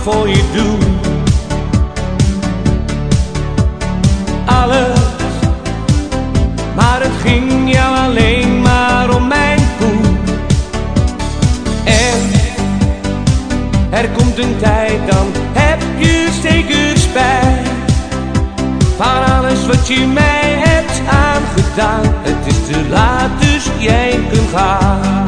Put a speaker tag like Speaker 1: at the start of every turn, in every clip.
Speaker 1: voor je doen. Alles, maar het ging jou alleen maar om mijn poen. En er komt een tijd, dan heb je zeker spijt van alles wat je mij hebt aangedaan. Het is te laat, dus jij kunt gaan.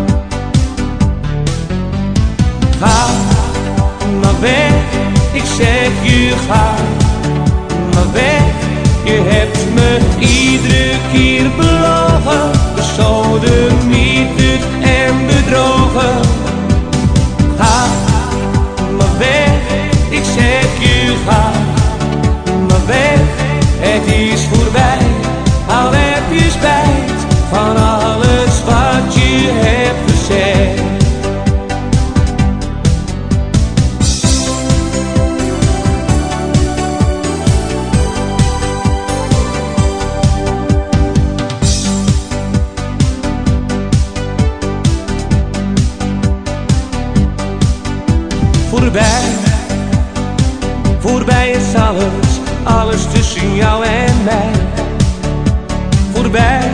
Speaker 1: Ga maar weg, ik zeg je ga maar weg. Je hebt me iedere keer belogen, besodemieterd en bedrogen. Ga maar weg, ik zeg je ga maar weg. Het is voorbij, al heb je spijt van alles wat je hebt gezegd. Voorbij, voorbij is alles, alles tussen jou en mij. Voorbij,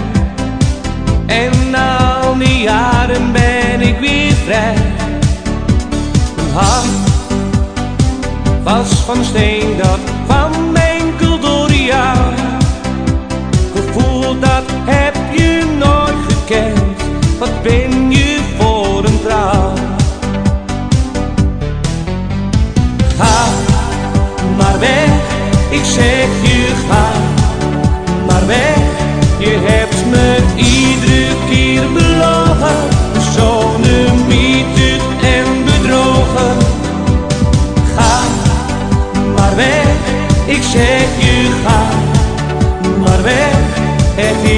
Speaker 1: en na al die jaren ben ik weer vrij. Mijn hart was van steen, dat kwam enkel door jou. Gevoel, dat heb je nooit gekend, wat ben je voor een trouw. Ga maar weg, ik zeg je ga maar weg. Je hebt me iedere keer belogen, besodemieterd en bedrogen. Ga maar weg, ik zeg je ga maar weg. Het